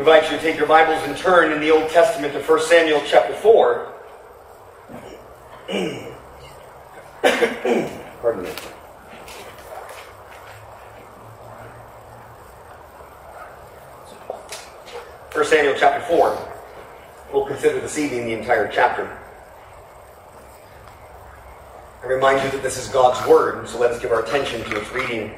invite you to take your Bibles and turn in the Old Testament to 1 Samuel chapter 4. Pardon me. First Samuel chapter 4. We'll consider this evening the entire chapter. I remind you that this is God's Word, and so let us give our attention to its reading.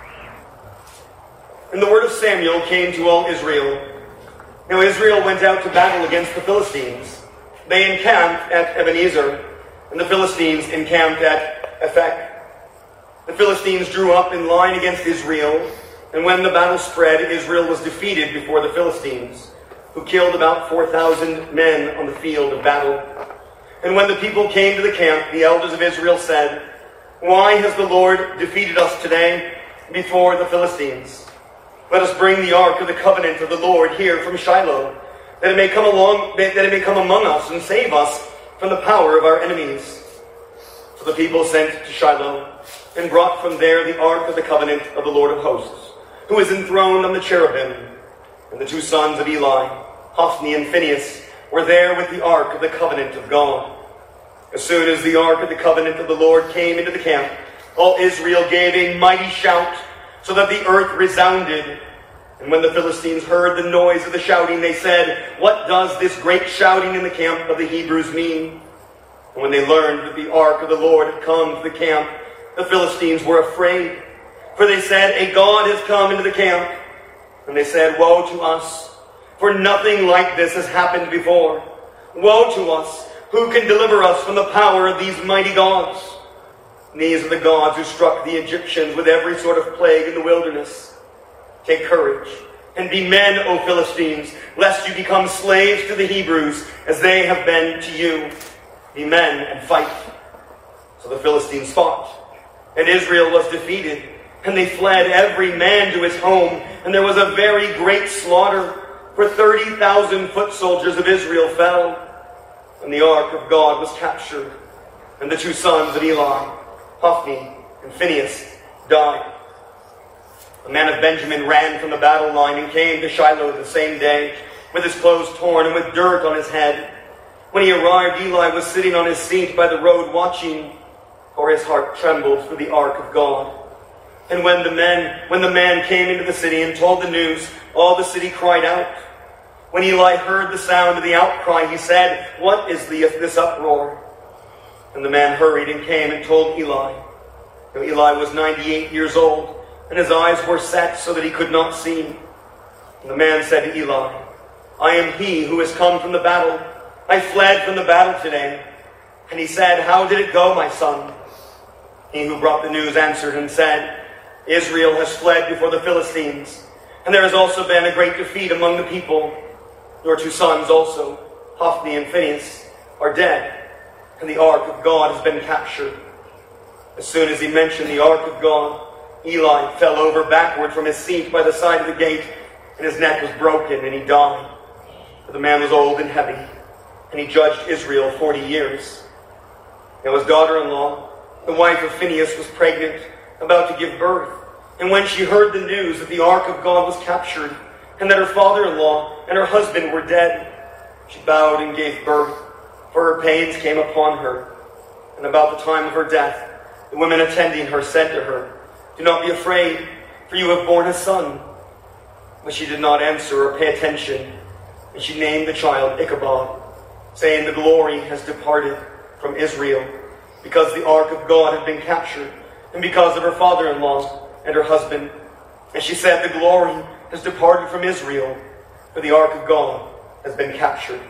And the word of Samuel came to all Israel. Now Israel went out to battle against the Philistines. They encamped at Ebenezer, and the Philistines encamped at Ephek. The Philistines drew up in line against Israel, and when the battle spread, Israel was defeated before the Philistines, who killed about 4,000 men on the field of battle. And when the people came to the camp, the elders of Israel said, "Why has the Lord defeated us today before the Philistines? Let us bring the ark of the covenant of the Lord here from Shiloh, that it may come among us and save us from the power of our enemies." So the people sent to Shiloh and brought from there the ark of the covenant of the Lord of hosts, who is enthroned on the cherubim. And the two sons of Eli, Hophni and Phinehas, were there with the ark of the covenant of God. As soon as the ark of the covenant of the Lord came into the camp, all Israel gave a mighty shout, so that the earth resounded. And when the Philistines heard the noise of the shouting, they said, "What does this great shouting in the camp of the Hebrews mean?" And when they learned that the ark of the Lord had come to the camp, the Philistines were afraid. For they said, "A god has come into the camp." And they said, "Woe to us, for nothing like this has happened before. Woe to us, who can deliver us from the power of these mighty gods? These are the gods who struck the Egyptians with every sort of plague in the wilderness. Take courage and be men, O Philistines, lest you become slaves to the Hebrews, as they have been to you. Be men and fight." So the Philistines fought, and Israel was defeated, and they fled every man to his home, and there was a very great slaughter, for 30,000 foot soldiers of Israel fell. And the ark of God was captured, and the two sons of Eli, Hophni and Phinehas, died. A man of Benjamin ran from the battle line and came to Shiloh the same day, with his clothes torn and with dirt on his head. When he arrived, Eli was sitting on his seat by the road watching, for his heart trembled for the ark of God. And when the man came into the city and told the news, all the city cried out. When Eli heard the sound of the outcry, he said, "What is this uproar?" And the man hurried and came and told Eli. Now Eli was 98 years old, and his eyes were set so that he could not see. And the man said to Eli, "I am he who has come from the battle. I fled from the battle today." And he said, "How did it go, my son?" He who brought the news answered and said, "Israel has fled before the Philistines, and there has also been a great defeat among the people. Your two sons also, Hophni and Phinehas, are dead, and the ark of God has been captured." As soon as he mentioned the ark of God, Eli fell over backward from his seat by the side of the gate, and his neck was broken, and he died. For the man was old and heavy, and he judged Israel 40 years. Now his daughter-in-law, the wife of Phinehas, was pregnant, about to give birth. And when she heard the news that the ark of God was captured, and that her father-in-law and her husband were dead, she bowed and gave birth, for her pains came upon her. And about the time of her death, the women attending her said to her, "Do not be afraid, for you have borne a son." But she did not answer or pay attention, and she named the child Ichabod, saying, "The glory has departed from Israel, because the ark of God had been captured, and because of her father-in-law and her husband." And she said, "The glory has departed from Israel, for the ark of God has been captured."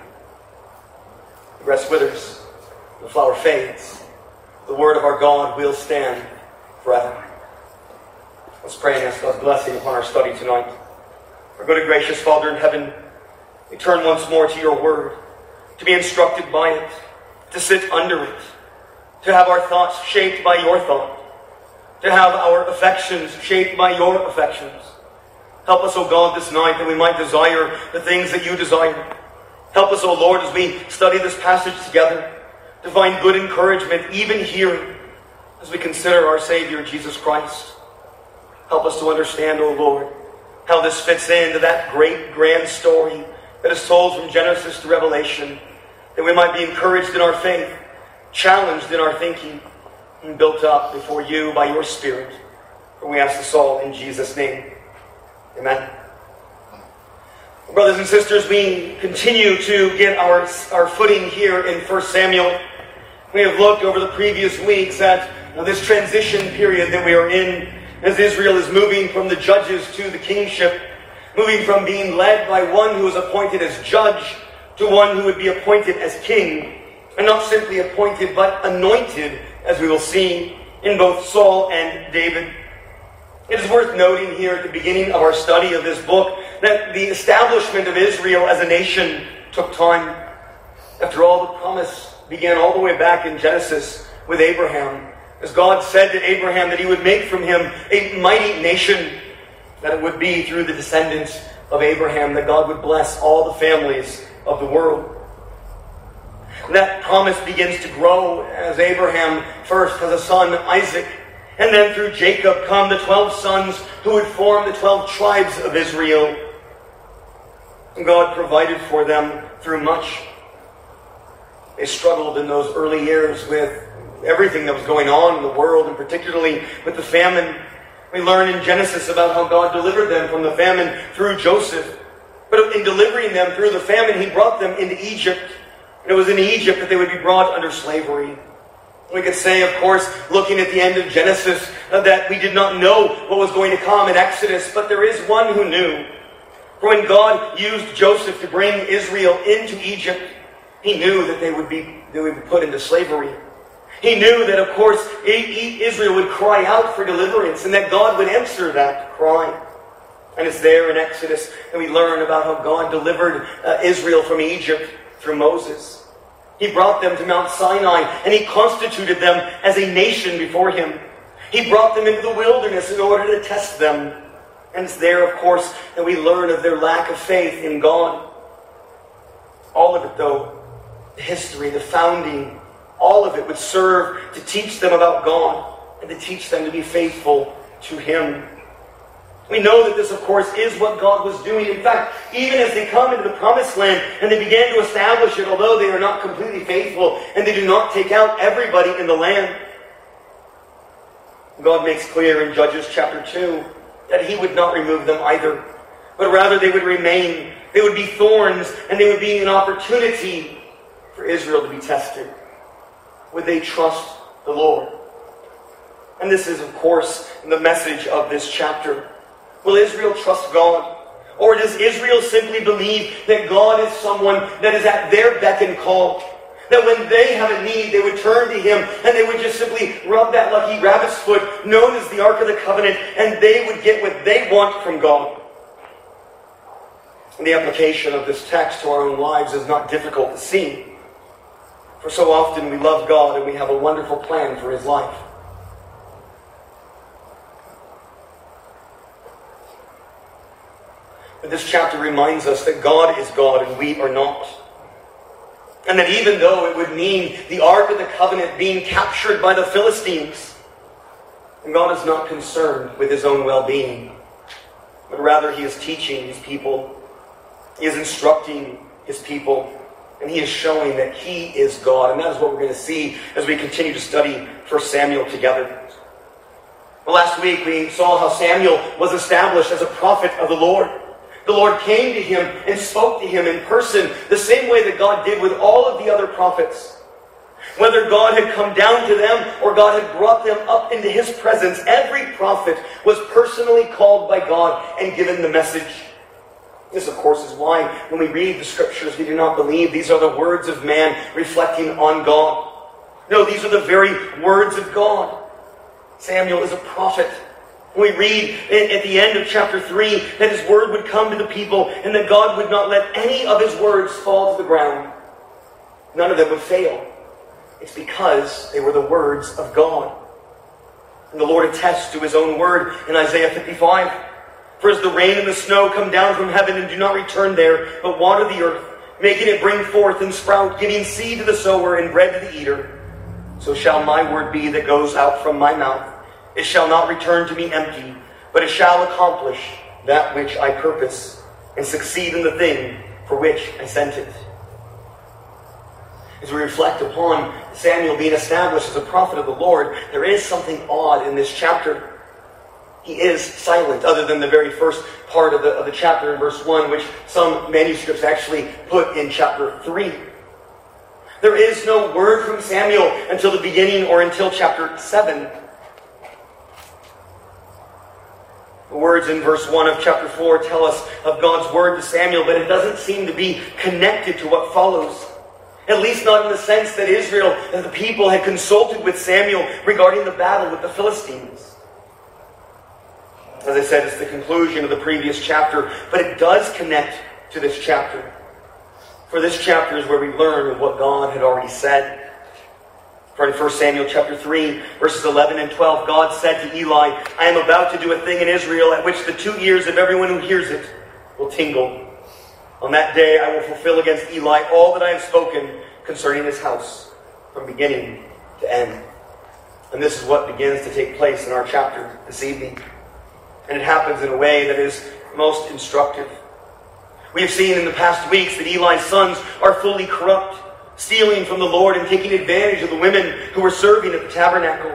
The grass withers, the flower fades. The word of our God will stand forever. Let's pray and ask God's blessing upon our study tonight. Our good and gracious Father in heaven, we turn once more to your word, to be instructed by it, to sit under it, to have our thoughts shaped by your thought, to have our affections shaped by your affections. Help us, O God, this night that we might desire the things that you desire. Help us, O Lord, as we study this passage together, to find good encouragement even here as we consider our Savior, Jesus Christ. Help us to understand, O Lord, how this fits into that great grand story that is told from Genesis to Revelation, that we might be encouraged in our faith, challenged in our thinking, and built up before you by your Spirit. For we ask this all in Jesus' name. Amen. Brothers and sisters, we continue to get our footing here in 1 Samuel. We have looked over the previous weeks at this transition period that we are in as Israel is moving from the judges to the kingship, moving from being led by one who is appointed as judge to one who would be appointed as king, and not simply appointed but anointed, as we will see in both Saul and David. It is worth noting here at the beginning of our study of this book that the establishment of Israel as a nation took time. After all, the promise began all the way back in Genesis with Abraham, as God said to Abraham that he would make from him a mighty nation, that it would be through the descendants of Abraham that God would bless all the families of the world. That promise begins to grow as Abraham first has a son, Isaac, and then through Jacob come the 12 sons who would form the 12 tribes of Israel. And God provided for them through much. They struggled in those early years with everything that was going on in the world, and particularly with the famine. We learn in Genesis about how God delivered them from the famine through Joseph. But in delivering them through the famine, he brought them into Egypt. And it was in Egypt that they would be brought under slavery. We could say, of course, looking at the end of Genesis, that we did not know what was going to come in Exodus, but there is one who knew. For when God used Joseph to bring Israel into Egypt, he knew that they would be put into slavery. He knew that, of course, Israel would cry out for deliverance, and that God would answer that cry. And it's there in Exodus that we learn about how God delivered Israel from Egypt through Moses. He brought them to Mount Sinai, and he constituted them as a nation before him. He brought them into the wilderness in order to test them. And it's there, of course, that we learn of their lack of faith in God. All of it, though, the history, the founding, all of it would serve to teach them about God and to teach them to be faithful to him. We know that this, of course, is what God was doing. In fact, even as they come into the promised land and they began to establish it, although they are not completely faithful and they do not take out everybody in the land, God makes clear in Judges chapter 2 that he would not remove them either, but rather they would remain. They would be thorns, and they would be an opportunity for Israel to be tested. Would they trust the Lord? And this is, of course, the message of this chapter. Will Israel trust God? Or does Israel simply believe that God is someone that is at their beck and call? That when they have a need, they would turn to him and they would just simply rub that lucky rabbit's foot, known as the Ark of the Covenant, and they would get what they want from God. And the application of this text to our own lives is not difficult to see. For so often we love God and we have a wonderful plan for his life. But this chapter reminds us that God is God and we are not. And that even though it would mean the Ark of the Covenant being captured by the Philistines, God is not concerned with his own well-being, but rather he is teaching his people. He is instructing his people. And he is showing that he is God. And that is what we're going to see as we continue to study 1 Samuel together. Well, last week we saw how Samuel was established as a prophet of the Lord. The Lord came to him and spoke to him in person, the same way that God did with all of the other prophets. Whether God had come down to them or God had brought them up into his presence, every prophet was personally called by God and given the message. This, of course, is why when we read the scriptures, we do not believe these are the words of man reflecting on God. No, these are the very words of God. Samuel is a prophet. We read at the end of chapter 3 that his word would come to the people and that God would not let any of his words fall to the ground. None of them would fail. It's because they were the words of God. And the Lord attests to his own word in Isaiah 55. For as the rain and the snow come down from heaven and do not return there, but water the earth, making it bring forth and sprout, giving seed to the sower and bread to the eater, so shall my word be that goes out from my mouth. It shall not return to me empty, but it shall accomplish that which I purpose, and succeed in the thing for which I sent it. As we reflect upon Samuel being established as a prophet of the Lord, there is something odd in this chapter. He is silent, other than the very first part of the chapter in verse 1, which some manuscripts actually put in chapter 3. There is no word from Samuel until the beginning or until chapter 7. The words in verse 1 of chapter 4 tell us of God's word to Samuel, but it doesn't seem to be connected to what follows. At least not in the sense that Israel and the people had consulted with Samuel regarding the battle with the Philistines. As I said, it's the conclusion of the previous chapter, but it does connect to this chapter. For this chapter is where we learn of what God had already said. For in 1 Samuel chapter 3, verses 11 and 12, God said to Eli, I am about to do a thing in Israel at which the 2 ears of everyone who hears it will tingle. On that day I will fulfill against Eli all that I have spoken concerning his house, from beginning to end. And this is what begins to take place in our chapter this evening. And it happens in a way that is most instructive. We have seen in the past weeks that Eli's sons are fully corrupt, stealing from the Lord and taking advantage of the women who were serving at the tabernacle.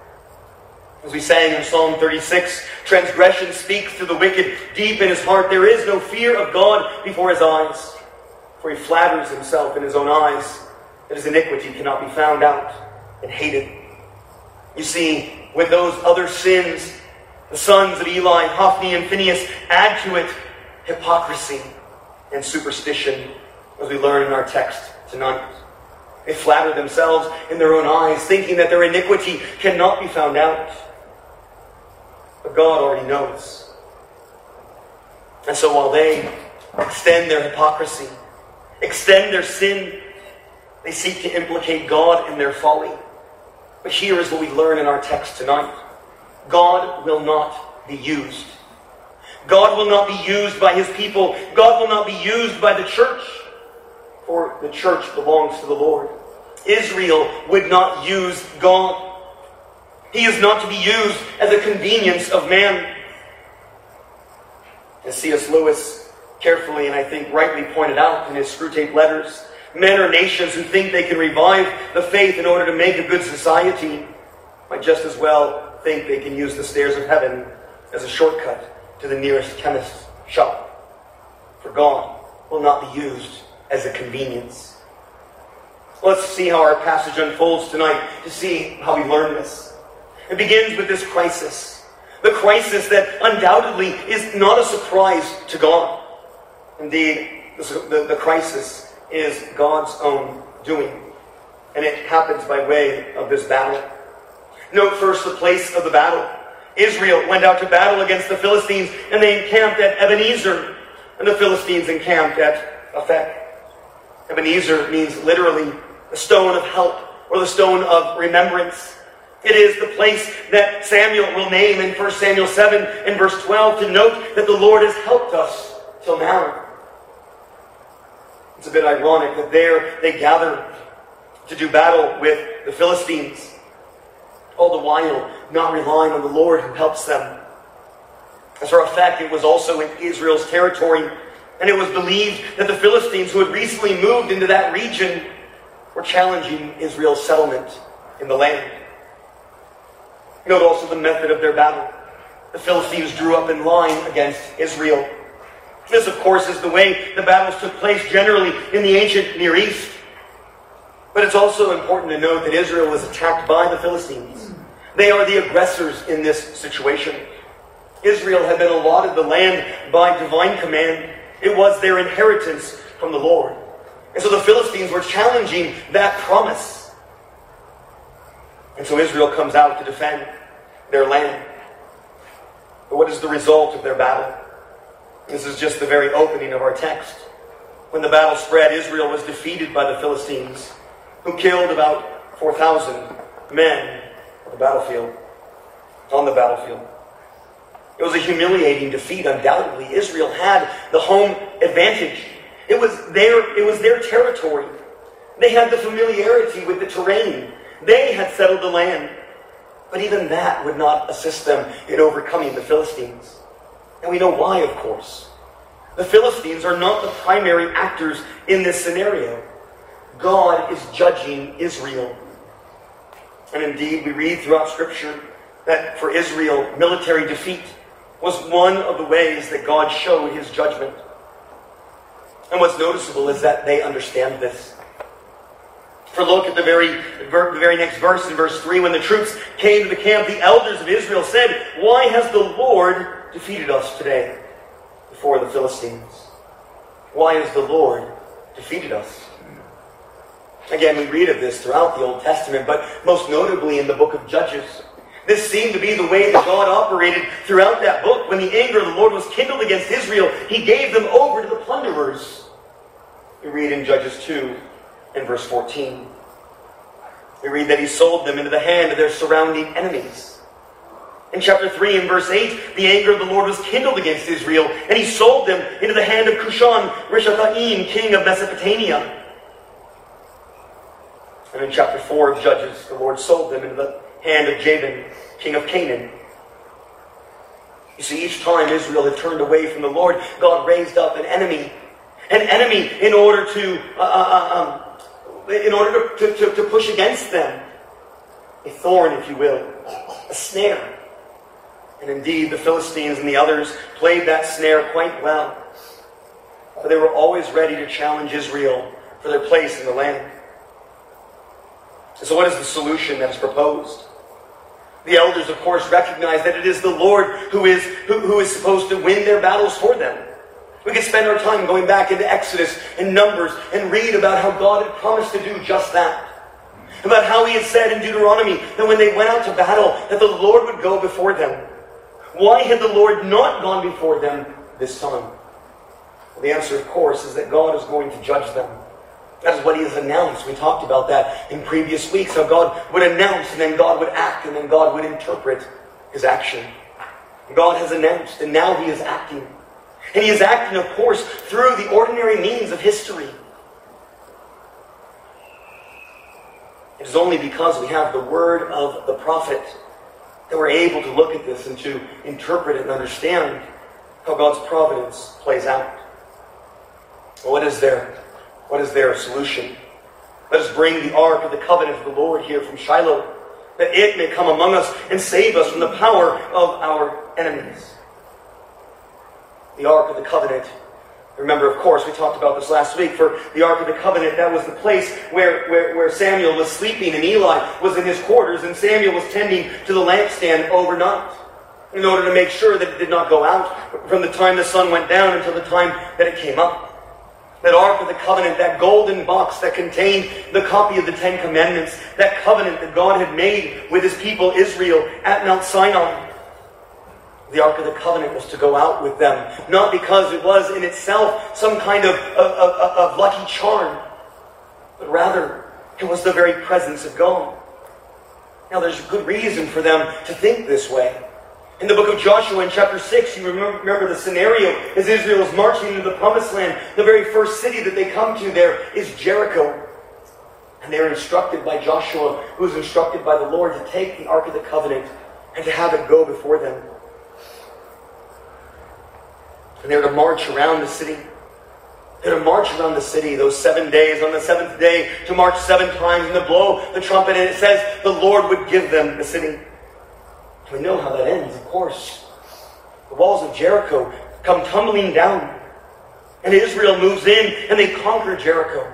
As we sang in Psalm 36, transgression speaks to the wicked deep in his heart. There is no fear of God before his eyes, for he flatters himself in his own eyes that his iniquity cannot be found out and hated. You see, with those other sins, the sons of Eli, Hophni and Phinehas, add to it hypocrisy and superstition, as we learn in our text tonight. They flatter themselves in their own eyes, thinking that their iniquity cannot be found out. But God already knows. And so while they extend their hypocrisy, extend their sin, they seek to implicate God in their folly. But here is what we learn in our text tonight. God will not be used. God will not be used by his people. God will not be used by the church. For the church belongs to the Lord. Israel would not use God. He is not to be used as a convenience of man. As C.S. Lewis carefully and I think rightly pointed out in his Screwtape Letters, men or nations who think they can revive the faith in order to make a good society might just as well think they can use the stairs of heaven as a shortcut to the nearest chemist's shop. For God will not be used as a convenience. Let's see how our passage unfolds tonight to see how we learn this. It begins with this crisis. The crisis that undoubtedly is not a surprise to God. Indeed, the crisis is God's own doing. And it happens by way of this battle. Note first the place of the battle. Israel went out to battle against the Philistines, and they encamped at Ebenezer, and the Philistines encamped at Aphek. Ebenezer means literally the stone of help, or the stone of remembrance. It is the place that Samuel will name in 1 Samuel 7 and verse 12 to note that the Lord has helped us till now. It's a bit ironic that there they gather to do battle with the Philistines, all the while not relying on the Lord who helps them. As for a fact, it was also in Israel's territory, and it was believed that the Philistines who had recently moved into that region were challenging Israel's settlement in the land. Note also the method of their battle. The Philistines drew up in line against Israel. This, of course, is the way the battles took place generally in the ancient Near East. But it's also important to note that Israel was attacked by the Philistines. They are the aggressors in this situation. Israel had been allotted the land by divine command. It was their inheritance from the Lord. And so the Philistines were challenging that promise. And so Israel comes out to defend their land. But what is the result of their battle? This is just the very opening of our text. When the battle spread, Israel was defeated by the Philistines, who killed about 4,000 men on the battlefield. It was a humiliating defeat, undoubtedly. Israel had the home advantage. It was their territory. They had the familiarity with the terrain. They had settled the land. But even that would not assist them in overcoming the Philistines. And we know why, of course. The Philistines are not the primary actors in this scenario. God is judging Israel. And indeed, we read throughout Scripture that for Israel, military defeat was one of the ways that God showed his judgment. And what's noticeable is that they understand this. For look at the very next verse, in verse 3, when the troops came to the camp, the elders of Israel said, "Why has the Lord defeated us today before the Philistines?" Why has the Lord defeated us? Again, we read of this throughout the Old Testament, but most notably in the book of Judges. This seemed to be the way that God operated throughout that book. When the anger of the Lord was kindled against Israel, he gave them over to the plunderers. We read in Judges 2 and verse 14. We read that he sold them into the hand of their surrounding enemies. In chapter 3 and verse 8, the anger of the Lord was kindled against Israel, and he sold them into the hand of Cushan-Rishathaim, king of Mesopotamia. And in chapter 4 of Judges, the Lord sold them into the hand of Jabin, king of Canaan. You see, each time Israel had turned away from the Lord, God raised up an enemy in order to push against them. A thorn, if you will, a snare. And indeed, the Philistines and the others played that snare quite well. For they were always ready to challenge Israel for their place in the land. And so what is the solution that is proposed? The elders, of course, recognize that it is the Lord who is supposed to win their battles for them. We could spend our time going back into Exodus and Numbers and read about how God had promised to do just that. About how he had said in Deuteronomy that when they went out to battle, that the Lord would go before them. Why had the Lord not gone before them this time? Well, the answer, of course, is that God is going to judge them. That is what he has announced. We talked about that in previous weeks, how God would announce, and then God would act, and then God would interpret his action. God has announced, and now he is acting. And he is acting, of course, through the ordinary means of history. It is only because we have the word of the prophet that we're able to look at this and to interpret it and understand how God's providence plays out. Well, what is their solution? Let us bring the ark of the covenant of the Lord here from Shiloh, that it may come among us and save us from the power of our enemies. The ark of the covenant. Remember, of course, we talked about this last week. For the ark of the covenant, that was the place where Samuel was sleeping, and Eli was in his quarters, and Samuel was tending to the lampstand overnight, in order to make sure that it did not go out from the time the sun went down until the time that it came up. That ark of the covenant, that golden box that contained the copy of the Ten Commandments, that covenant that God had made with his people Israel at Mount Sinai. The ark of the covenant was to go out with them, not because it was in itself some kind of lucky charm, but rather it was the very presence of God. Now there's good reason for them to think this way. In the book of Joshua in chapter 6, you remember the scenario as Israel is marching into the promised land. The very first city that they come to there is Jericho. And they're instructed by Joshua, who is instructed by the Lord, to take the ark of the covenant and to have it go before them. And they're to march around the city. They're to march around the city those 7 days. On the seventh day, to march 7 times and to blow the trumpet. And it says the Lord would give them the city. We know how that ends, of course. The walls of Jericho come tumbling down. And Israel moves in and they conquer Jericho.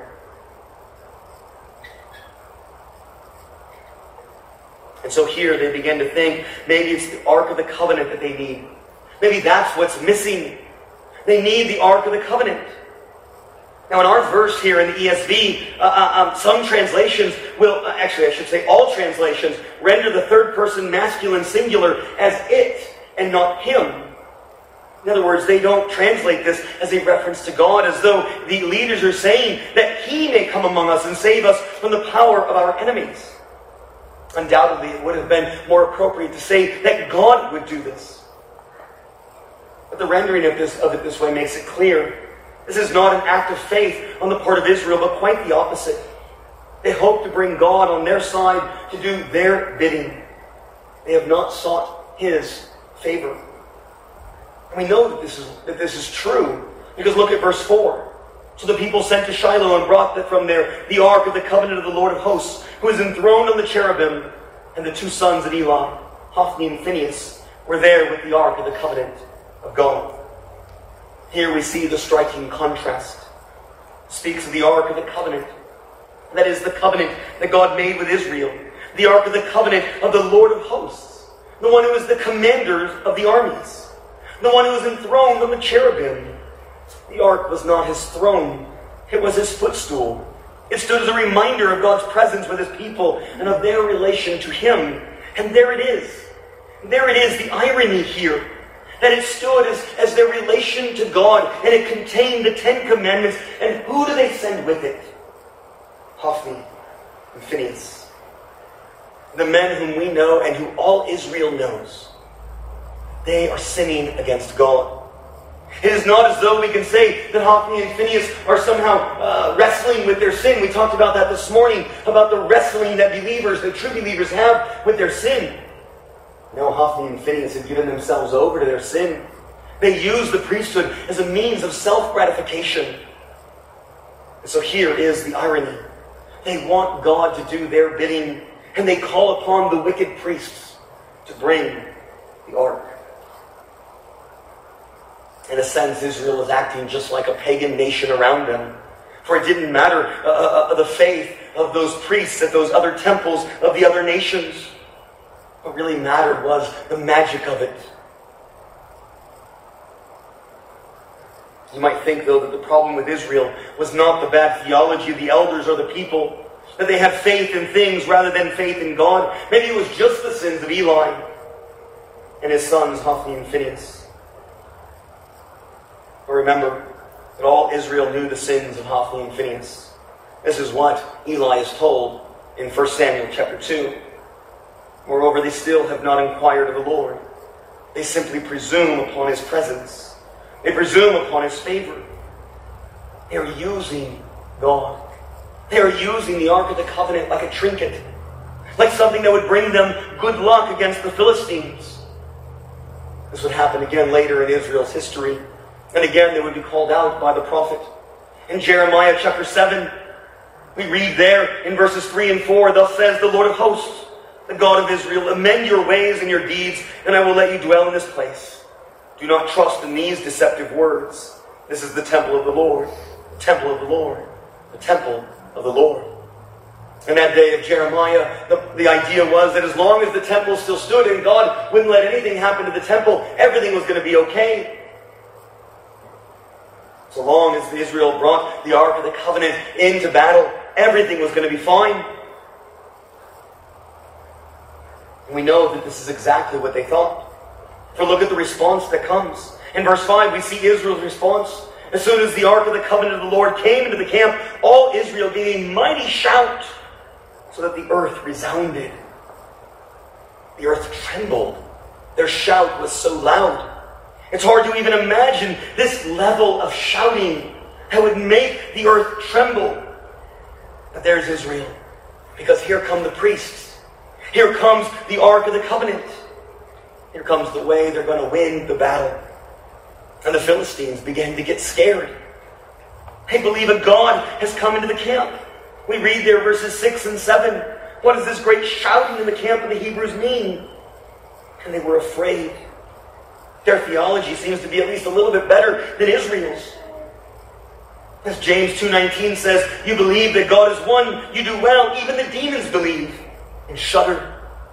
And so here they begin to think maybe it's the Ark of the Covenant that they need. Maybe that's what's missing. They need the Ark of the Covenant. Now in our verse here in the ESV, some translations will, actually I should say all translations, render the third person masculine singular as it and not him. In other words, they don't translate this as a reference to God, as though the leaders are saying that he may come among us and save us from the power of our enemies. Undoubtedly, it would have been more appropriate to say that God would do this. But the rendering of it this way makes it clear. This is not an act of faith on the part of Israel, but quite the opposite. They hope to bring God on their side to do their bidding. They have not sought his favor. And we know that this is true, because look at verse 4. So the people sent to Shiloh and brought from there the ark of the covenant of the Lord of hosts, who is enthroned on the cherubim, and the two sons of Eli, Hophni and Phinehas, were there with the ark of the covenant of God. Here we see the striking contrast. It speaks of the ark of the covenant. That is the covenant that God made with Israel. The ark of the covenant of the Lord of hosts. The one who is the commander of the armies. The one who is enthroned on the cherubim. The ark was not his throne. It was his footstool. It stood as a reminder of God's presence with his people and of their relation to him. And there it is. There it is, the irony here. That it stood as their relation to God, and it contained the 10 Commandments. And who do they send with it? Hophni and Phinehas. The men whom we know and who all Israel knows. They are sinning against God. It is not as though we can say that Hophni and Phinehas are somehow wrestling with their sin. We talked about that this morning, about the wrestling that the true believers have with their sin. No, Hophni and Phinehas have given themselves over to their sin. They use the priesthood as a means of self-gratification. And so here is the irony. They want God to do their bidding, and they call upon the wicked priests to bring the ark. In a sense, Israel is acting just like a pagan nation around them. For it didn't matter the faith of those priests at those other temples of the other nations. What really mattered was the magic of it. You might think, though, that the problem with Israel was not the bad theology of the elders or the people, that they had faith in things rather than faith in God. Maybe it was just the sins of Eli and his sons, Hophni and Phinehas. But remember that all Israel knew the sins of Hophni and Phinehas. This is what Eli is told in 1 Samuel chapter 2. Moreover, they still have not inquired of the Lord. They simply presume upon his presence. They presume upon his favor. They are using God. They are using the Ark of the Covenant like a trinket. Like something that would bring them good luck against the Philistines. This would happen again later in Israel's history. And again, they would be called out by the prophet. In Jeremiah chapter 7, we read there in verses 3 and 4, "Thus says the Lord of hosts, the God of Israel, amend your ways and your deeds, and I will let you dwell in this place. Do not trust in these deceptive words. This is the temple of the Lord, the temple of the Lord, the temple of the Lord." In that day of Jeremiah, the idea was that as long as the temple still stood and God wouldn't let anything happen to the temple, everything was going to be okay. So long as Israel brought the Ark of the Covenant into battle, everything was going to be fine. And we know that this is exactly what they thought. For look at the response that comes. In verse 5, we see Israel's response. As soon as the Ark of the Covenant of the Lord came into the camp, all Israel gave a mighty shout, so that the earth resounded. The earth trembled. Their shout was so loud. It's hard to even imagine this level of shouting that would make the earth tremble. But there's Israel, because here come the priests. Here comes the Ark of the Covenant. Here comes the way they're going to win the battle. And the Philistines began to get scared. They believe a God has come into the camp. We read there verses 6 and 7. What does this great shouting in the camp of the Hebrews mean? And they were afraid. Their theology seems to be at least a little bit better than Israel's. As James 2:19 says, "You believe that God is one, you do well. Even the demons believe and shudder."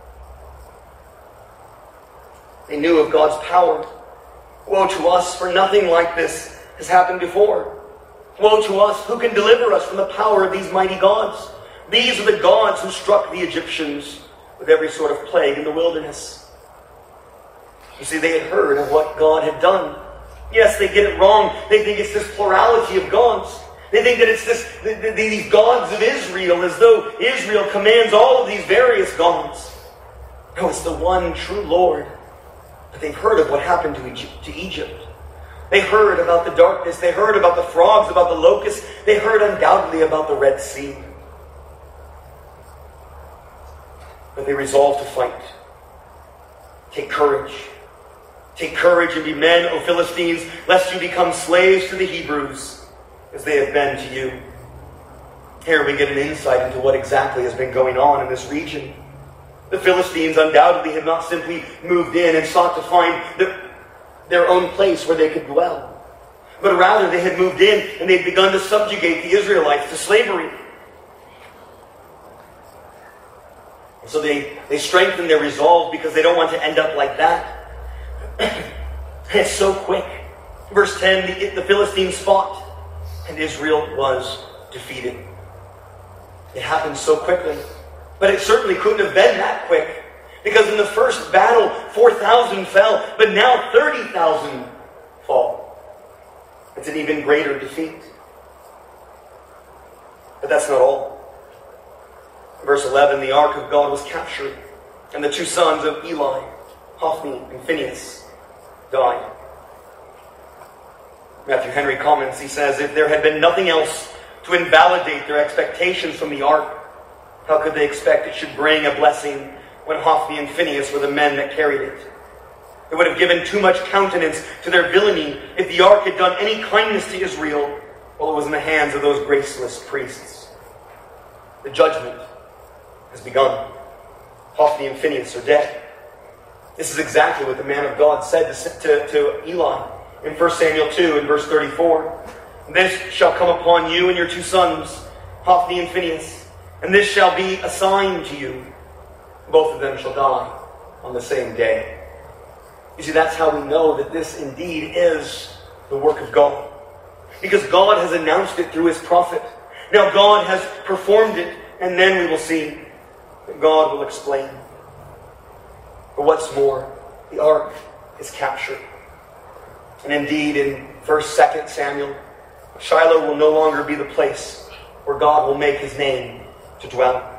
They knew of God's power. Woe to us, for nothing like this has happened before. Woe to us, who can deliver us from the power of these mighty gods? These are the gods who struck the Egyptians with every sort of plague in the wilderness. You see, they had heard of what God had done. Yes, they get it wrong. They think it's this plurality of gods. They think that it's these gods of Israel, as though Israel commands all of these various gods. No, it's the one true Lord. But they've heard of what happened to Egypt. They heard about the darkness. They heard about the frogs, about the locusts. They heard undoubtedly about the Red Sea. But they resolved to fight. Take courage. Take courage and be men, O Philistines, lest you become slaves to the Hebrews, as they have been to you. Here we get an insight into what exactly has been going on in this region. The Philistines undoubtedly had not simply moved in and sought to find their own place where they could dwell, but rather they had moved in and they'd begun to subjugate the Israelites to slavery. And so they strengthened their resolve because they don't want to end up like that. It's so quick. Verse 10, the Philistines fought and Israel was defeated. It happened so quickly. But it certainly couldn't have been that quick. Because in the first battle, 4,000 fell, but now 30,000 fall. It's an even greater defeat. But that's not all. Verse 11, the ark of God was captured, and the two sons of Eli, Hophni and Phinehas, died. Matthew Henry comments, he says, if there had been nothing else to invalidate their expectations from the ark, how could they expect it should bring a blessing when Hophni and Phinehas were the men that carried it? It would have given too much countenance to their villainy if the ark had done any kindness to Israel while it was in the hands of those graceless priests. The judgment has begun. Hophni and Phinehas are dead. This is exactly what the man of God said to Eli in 1 Samuel 2 and verse 34. This shall come upon you and your two sons, Hophni and Phinehas, and this shall be a sign to you. Both of them shall die on the same day. You see, that's how we know that this indeed is the work of God. Because God has announced it through his prophet. Now God has performed it, and then we will see that God will explain. But what's more, the ark is captured. And indeed, in 1st, 2nd Samuel, Shiloh will no longer be the place where God will make his name to dwell.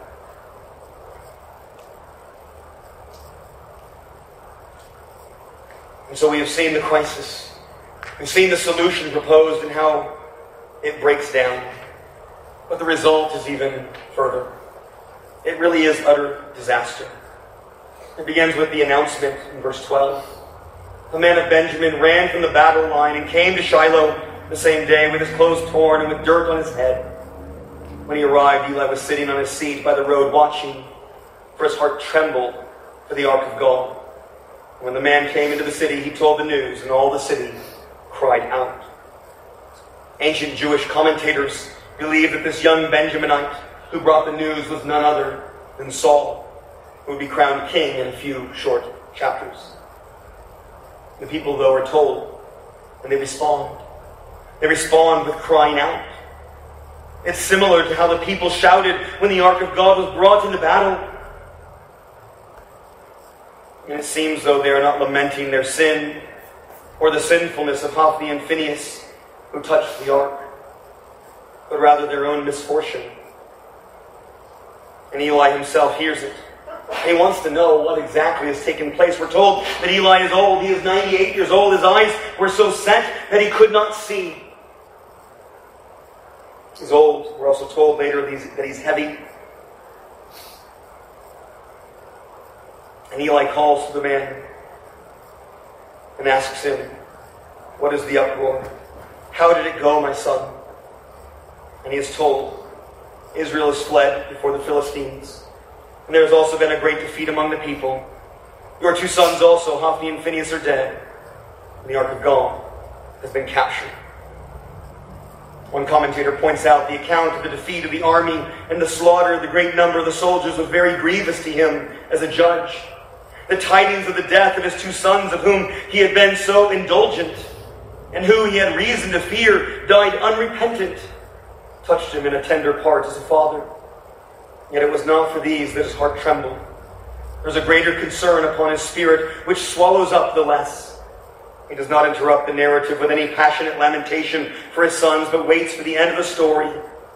And so we have seen the crisis. We've seen the solution proposed and how it breaks down. But the result is even further. It really is utter disaster. It begins with the announcement in verse 12. A man of Benjamin ran from the battle line and came to Shiloh the same day with his clothes torn and with dirt on his head. When he arrived, Eli was sitting on his seat by the road watching, for his heart trembled for the ark of God. When the man came into the city, he told the news, and all the city cried out. Ancient Jewish commentators believe that this young Benjaminite who brought the news was none other than Saul, who would be crowned king in a few short chapters. The people, though, are told, and they respond. They respond with crying out. It's similar to how the people shouted when the ark of God was brought into battle. And it seems though they are not lamenting their sin or the sinfulness of Hophni and Phinehas who touched the ark, but rather their own misfortune. And Eli himself hears it. He wants to know what exactly has taken place. We're told that Eli is old. He is 98 years old. His eyes were so set that he could not see. He's old. We're also told later that he's heavy. And Eli calls to the man and asks him, what is the uproar? How did it go, my son? And he is told, Israel has fled before the Philistines. And there has also been a great defeat among the people. Your two sons also, Hophni and Phinehas, are dead. And the ark of God has been captured. One commentator points out the account of the defeat of the army and the slaughter of the great number of the soldiers was very grievous to him as a judge. The tidings of the death of his two sons, of whom he had been so indulgent, and who he had reason to fear died unrepentant, touched him in a tender part as a father. Yet it was not for these that his heart trembled. There was a greater concern upon his spirit, which swallows up the less. He does not interrupt the narrative with any passionate lamentation for his sons, but waits for the end of the story,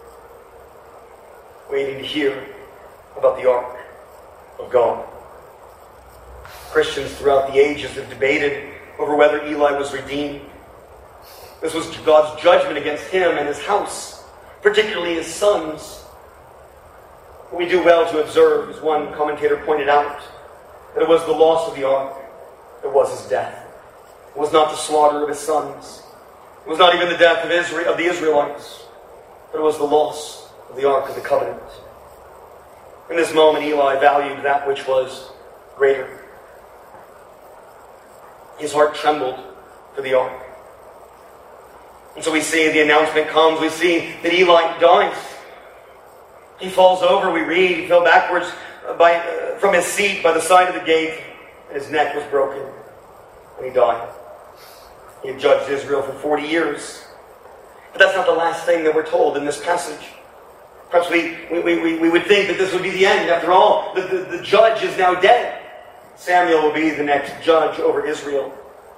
waiting to hear about the ark of God. Christians throughout the ages have debated over whether Eli was redeemed. This was God's judgment against him and his house, particularly his sons. We do well to observe, as one commentator pointed out, that it was the loss of the ark that was his death. It was not the slaughter of his sons. It was not even the death of the Israelites, but it was the loss of the Ark of the Covenant. In this moment, Eli valued that which was greater. His heart trembled for the Ark. And so we see the announcement comes. We see that Eli dies. He falls over, we read. He fell backwards from his seat by the side of the gate, and his neck was broken, and he died. He had judged Israel for 40 years. But that's not the last thing that we're told in this passage. Perhaps we would think that this would be the end. After all, the judge is now dead. Samuel will be the next judge over Israel.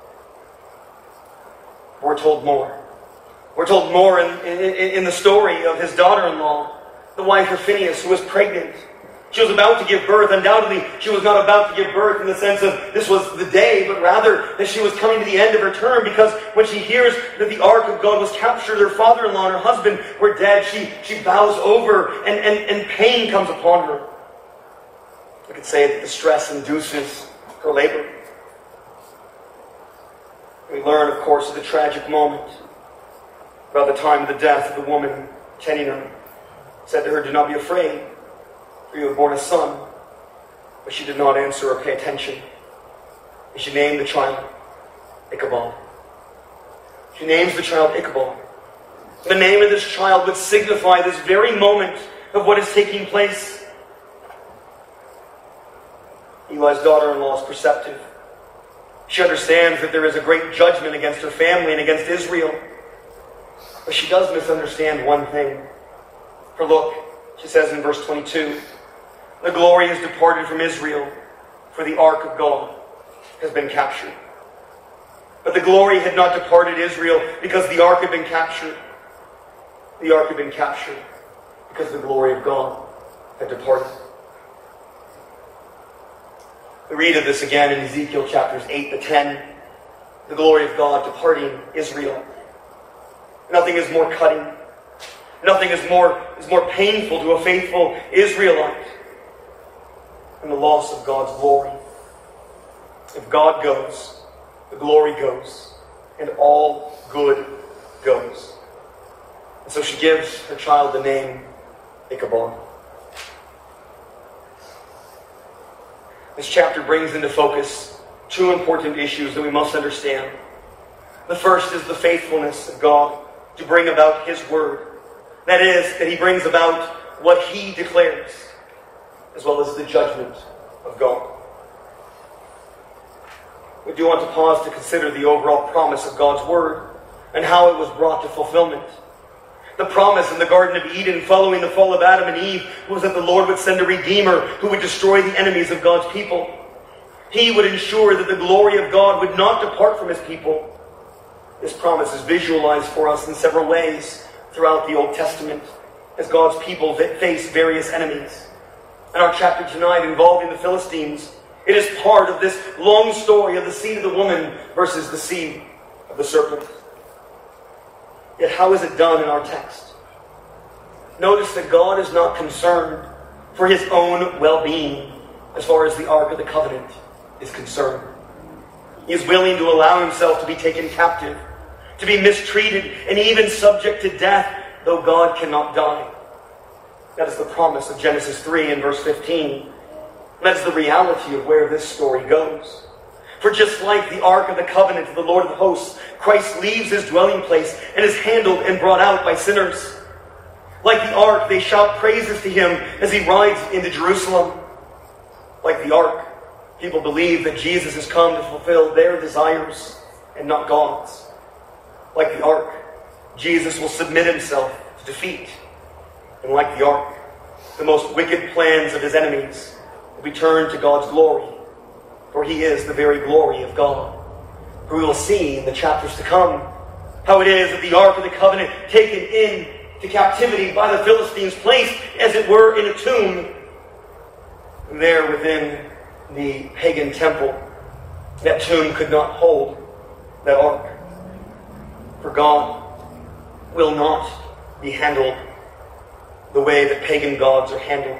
We're told more. We're told more in the story of his daughter-in-law, the wife of Phinehas, who was pregnant. She was about to give birth. Undoubtedly, she was not about to give birth in the sense of this was the day, but rather that she was coming to the end of her term, because when she hears that the Ark of God was captured, her father-in-law and her husband were dead, she bows over and pain comes upon her. I could say that the stress induces her labor. We learn, of course, of the tragic moment about the time of the death of the woman, Peninnah, said to her, "Do not be afraid, for you have borne a son." But she did not answer or pay attention. And she named the child Ichabod. She names the child Ichabod. The name of this child would signify this very moment of what is taking place. Eli's daughter-in-law is perceptive. She understands that there is a great judgment against her family and against Israel. But she does misunderstand one thing. For look, she says in verse 22, "The glory has departed from Israel, for the Ark of God has been captured." But the glory had not departed Israel because the Ark had been captured. The Ark had been captured because the glory of God had departed. We read of this again in Ezekiel chapters 8 to 10. The glory of God departing Israel. Nothing is more cutting. Nothing is more painful to a faithful Israelite than the loss of God's glory. If God goes, the glory goes, and all good goes. And so she gives her child the name Ichabod. This chapter brings into focus two important issues that we must understand. The first is the faithfulness of God to bring about His word. That is, that He brings about what He declares, as well as the judgment of God. We do want to pause to consider the overall promise of God's word and how it was brought to fulfillment. The promise in the Garden of Eden following the fall of Adam and Eve was that the Lord would send a Redeemer who would destroy the enemies of God's people. He would ensure that the glory of God would not depart from His people. This promise is visualized for us in several ways throughout the Old Testament as God's people face various enemies. In our chapter tonight involving the Philistines, it is part of this long story of the seed of the woman versus the seed of the serpent. Yet how is it done in our text? Notice that God is not concerned for His own well-being as far as the Ark of the Covenant is concerned. He is willing to allow Himself to be taken captive, to be mistreated, and even subject to death, though God cannot die. That is the promise of Genesis 3 and verse 15. That is the reality of where this story goes. For just like the Ark of the Covenant of the Lord of the hosts, Christ leaves His dwelling place and is handled and brought out by sinners. Like the Ark, they shout praises to Him as He rides into Jerusalem. Like the Ark, people believe that Jesus has come to fulfill their desires and not God's. Like the Ark, Jesus will submit Himself to defeat. And like the Ark, the most wicked plans of His enemies will be turned to God's glory. For He is the very glory of God. For we will see in the chapters to come how it is that the Ark of the Covenant taken into captivity by the Philistines, placed as it were in a tomb. And there within the pagan temple, that tomb could not hold that Ark. For God will not be handled the way that pagan gods are handled.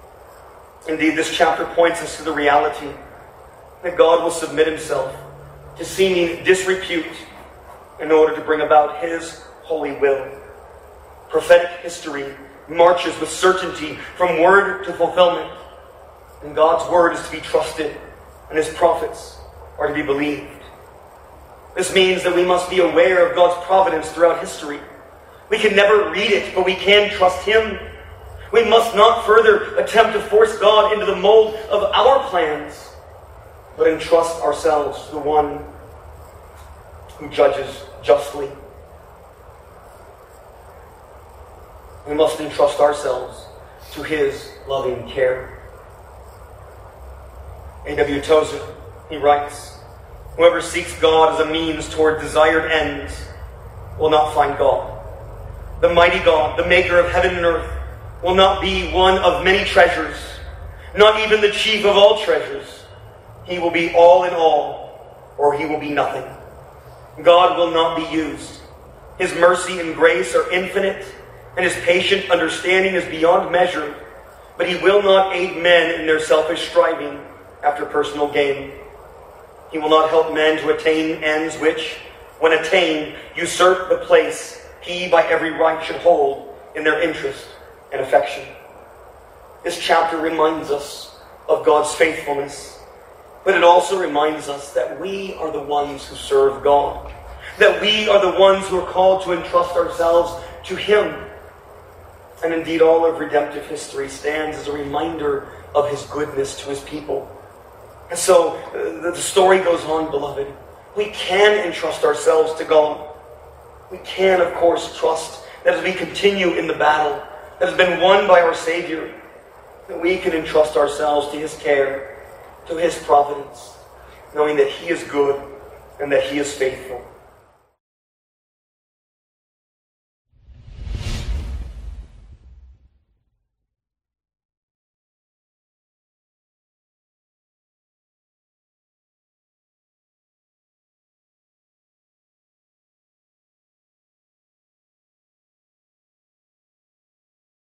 Indeed, this chapter points us to the reality that God will submit Himself to seeming disrepute in order to bring about His holy will. Prophetic history marches with certainty from word to fulfillment, and God's word is to be trusted, and His prophets are to be believed. This means that we must be aware of God's providence throughout history. We can never read it, but we can trust Him. We must not further attempt to force God into the mold of our plans, but entrust ourselves to the one who judges justly. We must entrust ourselves to His loving care. A.W. Tozer, he writes, "Whoever seeks God as a means toward desired ends will not find God. The mighty God, the maker of heaven and earth, will not be one of many treasures, not even the chief of all treasures. He will be all in all, or He will be nothing. God will not be used. His mercy and grace are infinite, and His patient understanding is beyond measure, but He will not aid men in their selfish striving after personal gain. He will not help men to attain ends which, when attained, usurp the place He by every right should hold in their interest and affection." This chapter reminds us of God's faithfulness, but it also reminds us that we are the ones who serve God, that we are the ones who are called to entrust ourselves to Him. And indeed, all of redemptive history stands as a reminder of His goodness to His people. And so, the story goes on, beloved. We can entrust ourselves to God. We can, of course, trust that as we continue in the battle that has been won by our Savior, that we can entrust ourselves to His care, to His providence, knowing that He is good and that He is faithful.